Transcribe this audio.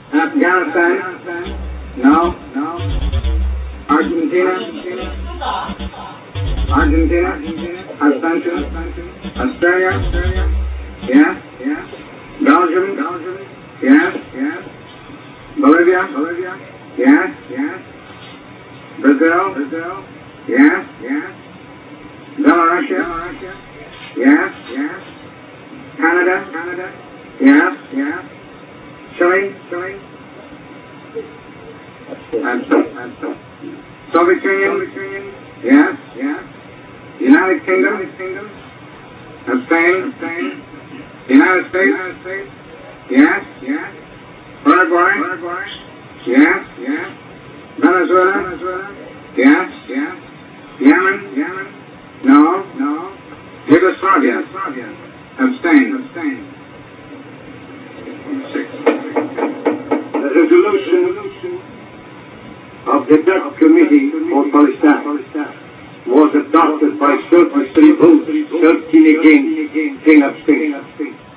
Afghanistan? No. Argentina? Abstention? Australia? Yes. Belgium? Yes. Bolivia? Yes. Brazil? Yes. Belarus? Yes. Canada? Yes. Chile? Soviet Union? Yes. United Kingdom? Abstain? United States? Yes. Paraguay? Yes. Venezuela? Yes. Yemen? No. Yugoslavia? Abstain. 6. The resolution of the Dutch Committee for Palestine was adopted by 33 votes, 13 against, 10 abstained.